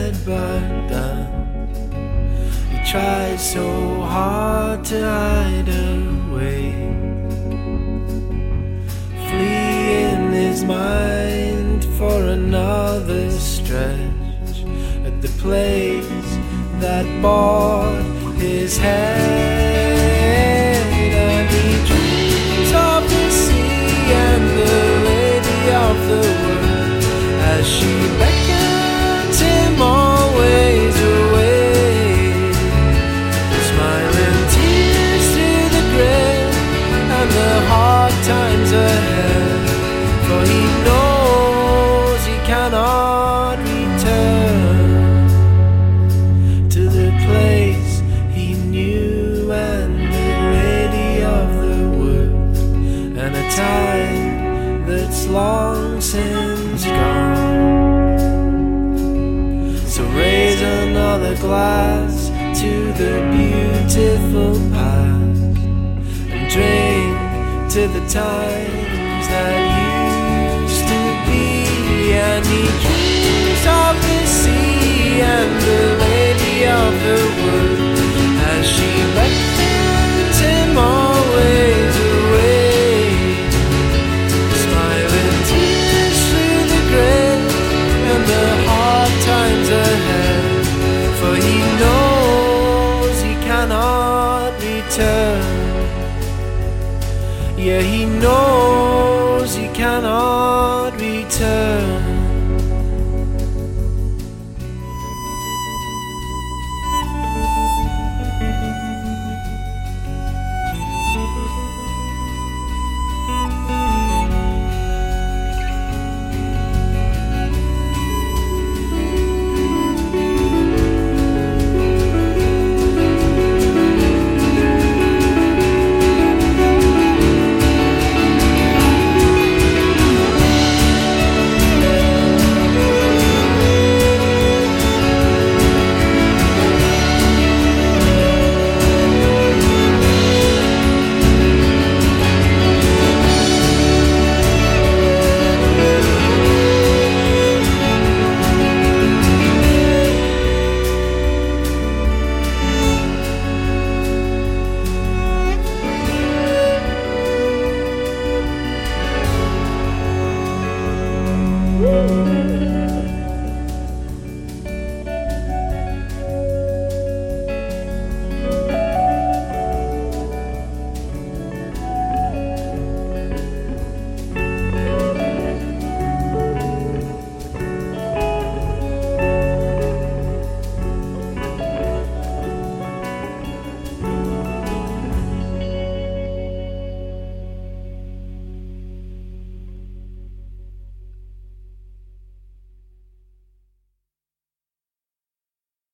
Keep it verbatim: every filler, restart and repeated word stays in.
had but done. He tried so hard to hide away, flee in his mind for another stretch at the place that bored his head. And he dreams of the sea and the lady of the world as she beckons him always away, smiling tears through the grey and the hard times ahead, for he knows he cannot return to the place he knew and the lady of the world, and a time that's long since gone. So raise another glass to the beautiful past and drink to the times that used to be. And he dreams of the sea and the lady of the world as she beckons him always away, smiling tears through the grey and the hard times ahead, for he knows he cannot return. Yeah, he knows he cannot return. Woo!